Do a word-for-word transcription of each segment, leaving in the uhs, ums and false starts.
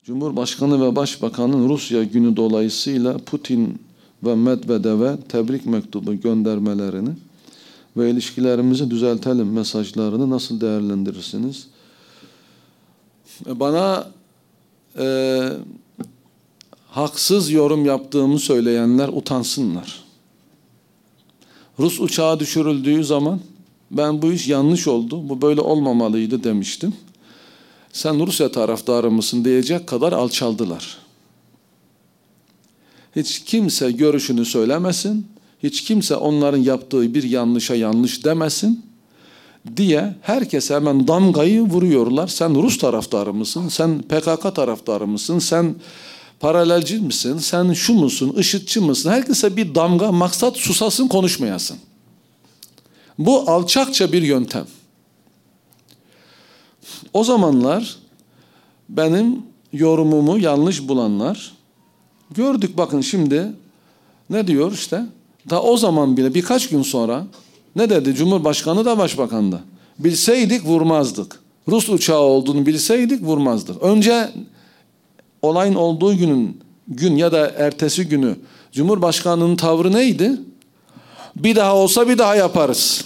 Cumhurbaşkanı ve Başbakanın Rusya günü dolayısıyla Putin ve Medvedev'e tebrik mektubu göndermelerini ve ilişkilerimizi düzeltelim mesajlarını nasıl değerlendirirsiniz? Bana e, haksız yorum yaptığımı söyleyenler utansınlar. Rus uçağı düşürüldüğü zaman ben bu iş yanlış oldu, bu böyle olmamalıydı demiştim. Sen Rusya taraftarı mısın diyecek kadar alçaldılar. Hiç kimse görüşünü söylemesin, hiç kimse onların yaptığı bir yanlışa yanlış demesin diye herkese hemen damgayı vuruyorlar. Sen Rus taraftarı mısın, sen P K K taraftarı mısın, sen paralelci misin, sen şu musun, IŞİD'çi mısın? Herkese bir damga, maksat susasın, konuşmayasın. Bu alçakça bir yöntem. O zamanlar benim yorumumu yanlış bulanlar, gördük bakın şimdi ne diyor işte, daha o zaman bile birkaç gün sonra ne dedi Cumhurbaşkanı da Başbakan da? Bilseydik vurmazdık. Rus uçağı olduğunu bilseydik vurmazdık. Önce olayın olduğu günün gün ya da ertesi günü Cumhurbaşkanının tavrı neydi? Bir daha olsa bir daha yaparız.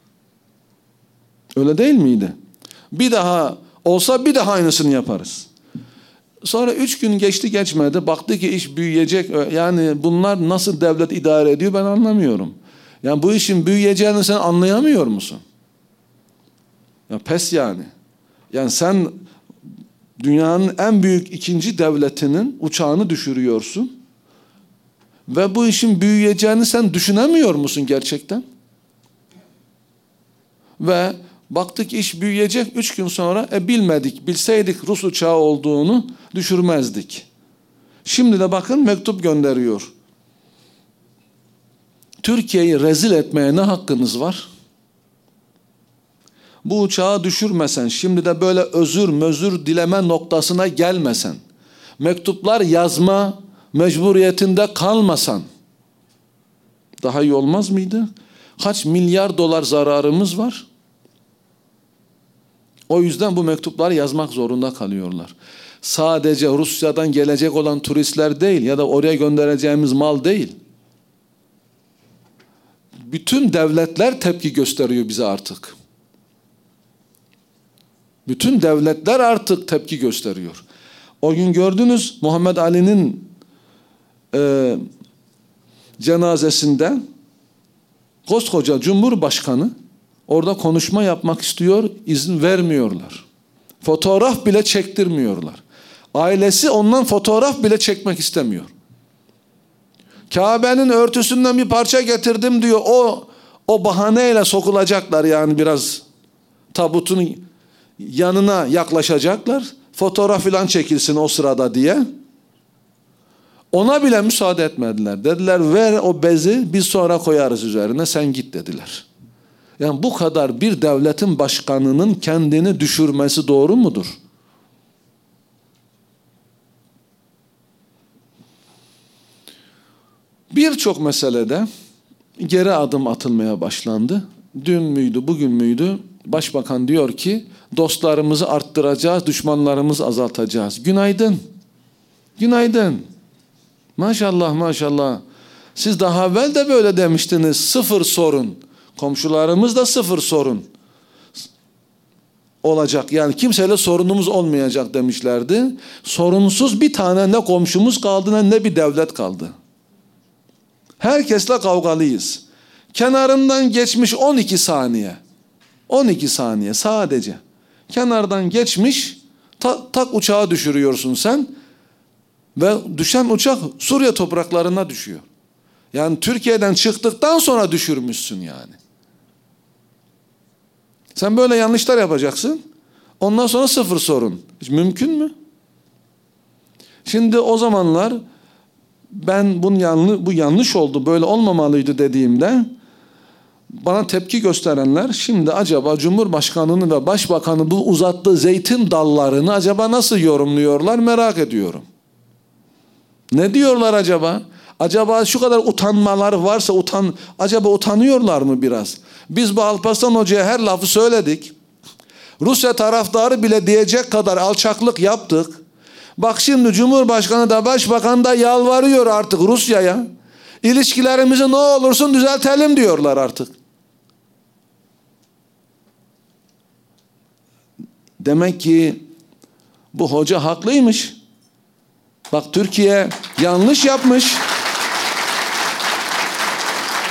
Öyle değil miydi? Bir daha olsa bir daha aynısını yaparız. Sonra üç gün geçti geçmedi. Baktı ki iş büyüyecek. Yani bunlar nasıl devlet idare ediyor ben anlamıyorum. Yani bu işin büyüyeceğini sen anlayamıyor musun? Ya pes yani. Yani sen dünyanın en büyük ikinci devletinin uçağını düşürüyorsun. Ve bu işin büyüyeceğini sen düşünemiyor musun gerçekten? Ve baktık iş büyüyecek, üç gün sonra e bilmedik, bilseydik Rus uçağı olduğunu düşürmezdik. Şimdi de bakın mektup gönderiyor. Türkiye'yi rezil etmeye ne hakkınız var? Bu uçağı düşürmesen, şimdi de böyle özür mözür dileme noktasına gelmesen, mektuplar yazma mecburiyetinde kalmasan, daha iyi olmaz mıydı? Kaç milyar dolar zararımız var? O yüzden bu mektupları yazmak zorunda kalıyorlar. Sadece Rusya'dan gelecek olan turistler değil ya da oraya göndereceğimiz mal değil. Bütün devletler tepki gösteriyor bize artık. Bütün devletler artık tepki gösteriyor. O gün gördünüz Muhammed Ali'nin e, cenazesinde koskoca Cumhurbaşkanı orada konuşma yapmak istiyor, izin vermiyorlar. Fotoğraf bile çektirmiyorlar. Ailesi ondan fotoğraf bile çekmek istemiyor. Kabe'nin örtüsünden bir parça getirdim diyor. O o bahaneyle sokulacaklar yani biraz tabutun yanına yaklaşacaklar. Fotoğraf falan çekilsin o sırada diye. Ona bile müsaade etmediler. Dediler ver o bezi biz sonra koyarız üzerine sen git dediler. Yani bu kadar bir devletin başkanının kendini düşürmesi doğru mudur? Birçok meselede geri adım atılmaya başlandı. Dün müydü, bugün müydü? Başbakan diyor ki dostlarımızı arttıracağız, düşmanlarımızı azaltacağız. Günaydın. Günaydın. Maşallah maşallah. Siz daha evvel de böyle demiştiniz. Sıfır sorun. Komşularımız da sıfır sorun olacak. Yani kimseyle sorunumuz olmayacak demişlerdi. Sorunsuz bir tane ne komşumuz kaldı ne bir devlet kaldı. Herkesle kavgalıyız. Kenarından geçmiş on iki saniye. on iki saniye sadece. Kenardan geçmiş tak, tak uçağı düşürüyorsun sen. Ve düşen uçak Suriye topraklarına düşüyor. Yani Türkiye'den çıktıktan sonra düşürmüşsün yani. Sen böyle yanlışlar yapacaksın. Ondan sonra sıfır sorun. Hiç mümkün mü? Şimdi o zamanlar ben bunun yanlış, bu yanlış oldu, böyle olmamalıydı dediğimde bana tepki gösterenler şimdi acaba Cumhurbaşkanı'nın ve Başbakan'ın bu uzattığı zeytin dallarını acaba nasıl yorumluyorlar merak ediyorum. Ne diyorlar acaba? Acaba şu kadar utanmalar varsa utan, acaba utanıyorlar mı biraz? Biz bu Alparslan Hoca'ya her lafı söyledik. Rusya taraftarı bile diyecek kadar alçaklık yaptık. Bak şimdi Cumhurbaşkanı da Başbakan da yalvarıyor artık Rusya'ya. İlişkilerimizi ne olursun düzeltelim diyorlar artık. Demek ki bu hoca haklıymış. Bak Türkiye yanlış yapmış.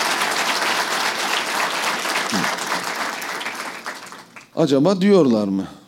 Acaba diyorlar mı?